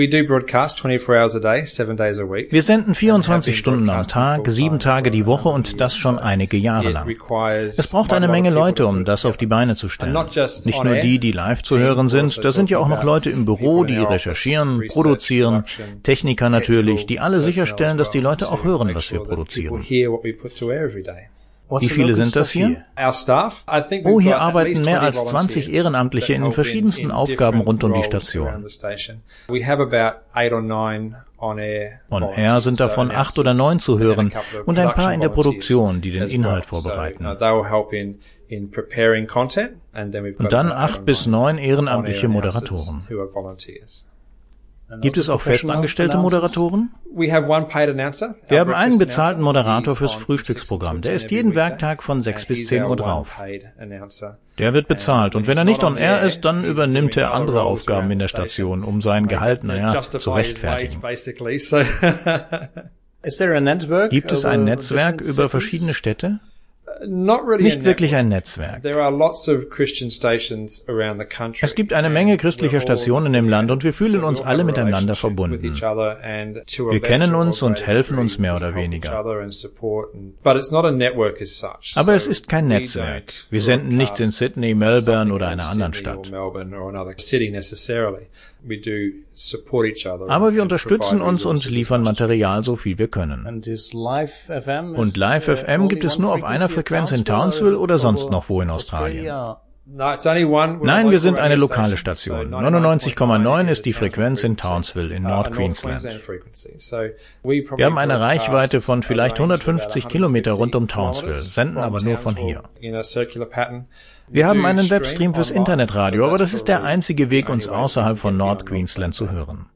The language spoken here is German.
Wir senden 24 Stunden am Tag, 7 Tage die Woche und das schon einige Jahre lang. Es braucht eine Menge Leute, um das auf die Beine zu stellen. Nicht nur die live zu hören sind, da sind ja auch noch Leute im Büro, die recherchieren, produzieren, Techniker natürlich, die alle sicherstellen, dass die Leute auch hören, was wir produzieren. Wie viele sind das hier? Oh, hier arbeiten mehr als 20 Ehrenamtliche in den verschiedensten Aufgaben rund um die Station. On Air sind davon 8 oder 9 zu hören und ein paar in der Produktion, die den Inhalt vorbereiten. Und dann 8 bis 9 ehrenamtliche Moderatoren. Gibt es auch festangestellte Moderatoren? Wir haben einen bezahlten Moderator fürs Frühstücksprogramm. Der ist jeden Werktag von 6 bis 10 Uhr drauf. Der wird bezahlt und wenn er nicht on air ist, dann übernimmt er andere Aufgaben in der Station, um sein Gehalt, zu rechtfertigen. Gibt es ein Netzwerk über verschiedene Städte? Nicht wirklich ein Netzwerk. Es gibt eine Menge christlicher Stationen im Land und wir fühlen uns alle miteinander verbunden. Wir kennen uns und helfen uns mehr oder weniger. Aber es ist kein Netzwerk. Wir senden nichts in Sydney, Melbourne oder einer anderen Stadt. Aber wir unterstützen uns und liefern Material, so viel wir können. Und Live FM gibt es nur auf einer Frequenz in Townsville oder sonst noch wo in Australien? Nein, wir sind eine lokale Station. 99,9 ist die Frequenz in Townsville in Nord-Queensland. Wir haben eine Reichweite von vielleicht 150 Kilometer rund um Townsville, senden aber nur von hier. Wir haben einen Webstream fürs Internetradio, aber das ist der einzige Weg, uns außerhalb von Nord-Queensland zu hören.